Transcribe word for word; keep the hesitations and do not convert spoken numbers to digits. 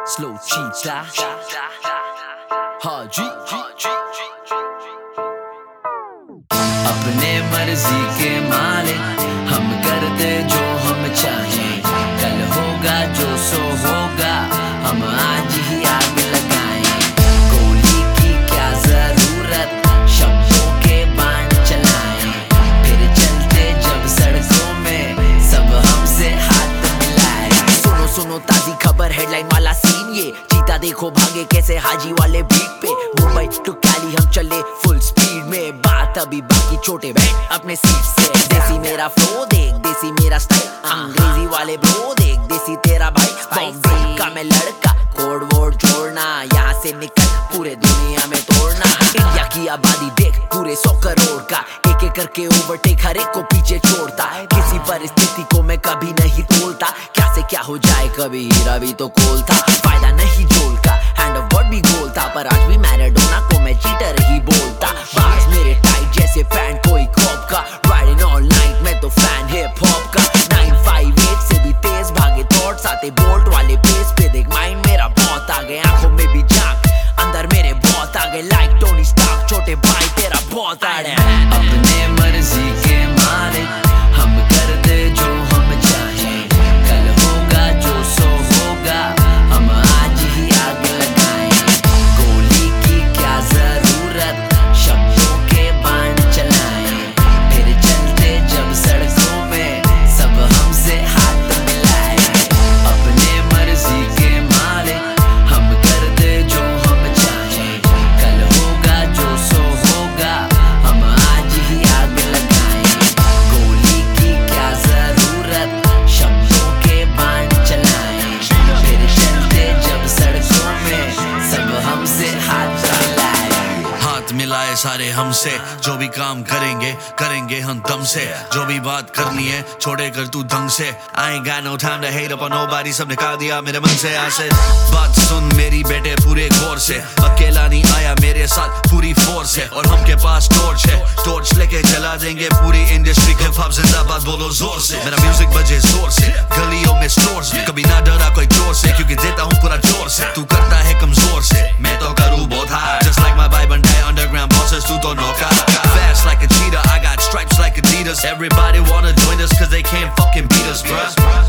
Slow cheetah, हाँ जी। अपने मर्जी के मालिक हम करते जो हम चाहें, कल होगा जो सो होगा, हम आज ही आग लगाएं। गोली की क्या जरूरत, शब्दों के बाण चलाएं, फिर चलते जब सड़कों में सब हमसे हाथ मिलाएं। सुनो सुनो ताजी खबर, हेडलाइन वाला सीन ये, चीता देखो भागे कैसे हाजी वाले बीट पे। मुंबई टू कैली हम चले फुल स्पीड में, बात अभी बाकी छोटे बैठ अपने सीट से। देसी मेरा फ्लो देख, देसी मेरा स्टाइल, अंग्रेजी वाले ब्रो देख, देसी तेरा भाई। बॉम्बे का मैं लड़का, कोड वोड छोड़ना, यहाँ से निकल पूरे दुनिया में तोड़ना। इंडिया की आबादी देख पूरे सौ करोड़ का, एक एक करके ओवरटेक हर एक को पीछे छोड़ता। किसी परिस्थिति को मैं कभी नहीं तोलता, क्या से क्या हो जाए कभी हीरा भी तो खोलता। फायदा नहीं जोल का, हैंड ऑफ गॉड भी गोल था, पर आज भी मैराडोना को मैं चीटर ही बोलता। बाज मेरे टाइट जैसे फैन कोई कॉप का, राइडिंग ऑल नाइट मैं तो फैन हिप हॉप का। नाइन फाइव एट से भी तेज भागे थॉट्स आते, बोल्ट वाले पेस पे देख माइंड मेरा बहुत आगे। आंखों में भी झांक, अंदर मेरे बहुत आगे, लाइक टोनी स्टार्क, छोटे भाई तेरा बहुत आड़े। अपने मर्जी के मालिक हम करते जो हम चाहें, कल होगा जो सो होगा, हम आज ही आग लगाएं। गोली की क्या जरूरत, शब्दों के बाण चलाएं, फिर चलते जब सड़कों में सब हमसे हाथ मिलाएं। अपने मर्जी के मालिक हम करते जो हम चाहें, कल होगा जो सो होगा, हम आज ही आग लगाएं। गोली की क्या जरूरत, शब्दों के बाण चलाएं, फिर चलते जब सड़कों में सब हमसे हाथ मिलाएं। हाथ मिलाए सारे हमसे, जो भी काम करेंगे करेंगे हम दम से। जो भी बात करनी है छोड़े कर तू ढंग से। I ain't got no time to hate up on nobody, सब निकाल दिया मेरे मन से। ऐसे बात सुन मेरी बेटे पूरे गौर से, अकेला नहीं आया मेरे साथ पूरी फोर्स है, और हम के पास टॉर्च है, टॉर्च लेके जला देंगे पूरी इंडस्ट्री को। हिप हॉप जिंदाबाद बोलो जोर से, मेरा म्यूजिक बजे जोर से, गलियों में स्टोर्स में, कभी ना डरा कोई चोर से, क्योंकि देता हूँ पूरा जोर से। तू करता है कमजोर से, मैं तो करूँ बहुत हार, just like my vibe and underground bosses, तू तो नौका। Fast like a cheetah, I got stripes like Adidas, everybody wanna join us cause they can't fucking beat us, bruh.